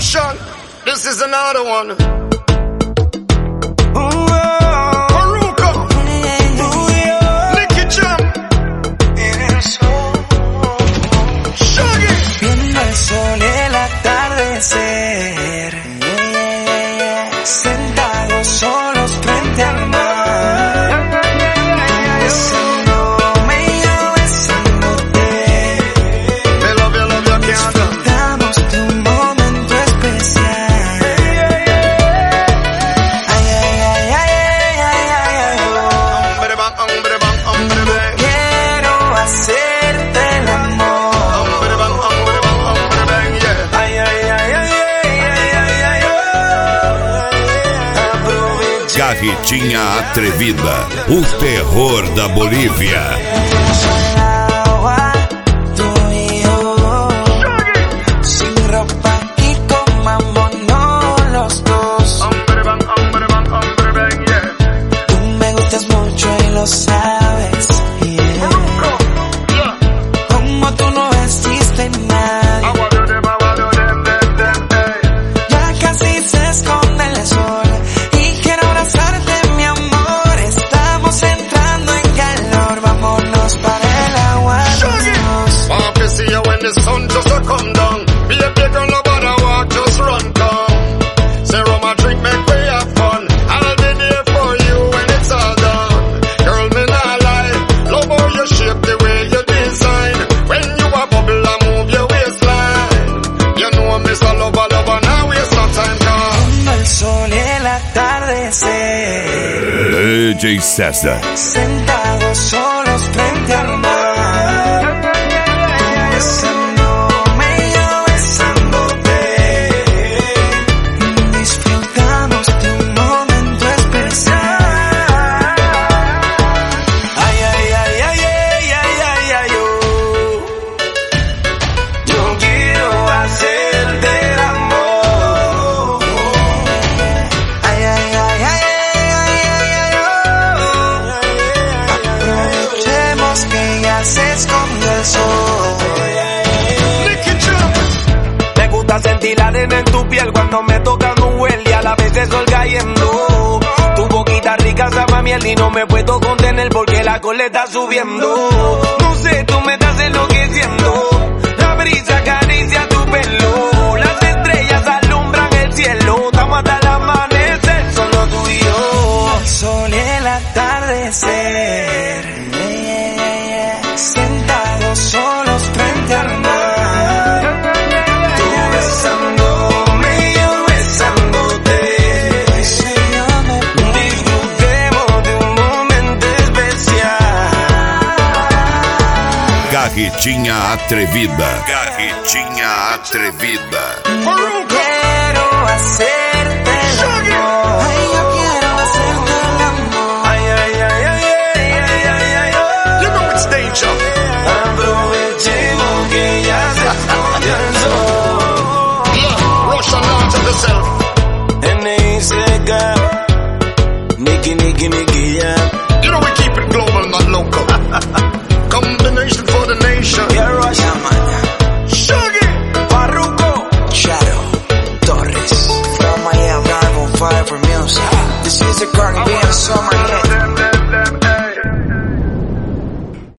Motion. This is another one. Viendo el sol y el atardecer, sentados solos frente al mar, besándome y yo besándote. Disfrutamos de un momento especial. Ay, ay, ay, ay, ay, ay, ay, ay, oh. Quiero hacerte el amor. Carretinha Atrevida, o terror da Bolívia. Sin ropa y comámonos los dos. Tú me gustas mucho y lo sabes. Como tú no existe nadie. Ya casi se esconde el sol. The sun just a come down. Be a big girl, nobody walk, just run come. Say rum and drink, make we have fun. I'll be there for you when it's all done. Girl, me not lie. Love how you shape the way you design. When you a bubble and move your waistline. You know Mr. Lover, lover, now waste no time, come. Viendo el sol y el atardecer. DJ César. Sentados solos frente al mar. Sentir la arena en tu piel cuando me toca tu huel y a la vez el sol cayendo. Tu boquita rica sabe a miel y no me puedo contener porque la cola está subiendo. No sé, tú me estás enloqueciendo. La brisa acaricia tu pelo. Las estrellas alumbran el cielo. Estamos hasta el amanecer, solo tú y yo. El sol y el atardecer. Sentados solos frente al mar. Carretinha Atrevida. Carretinha Atrevida. Quiero hacerte el amor. Ay, yo quiero hacerte el amor. Ay, ay, ay, ay, ay, ay, ay, ay, ay. You know it's danger. Aprovechemos que ya se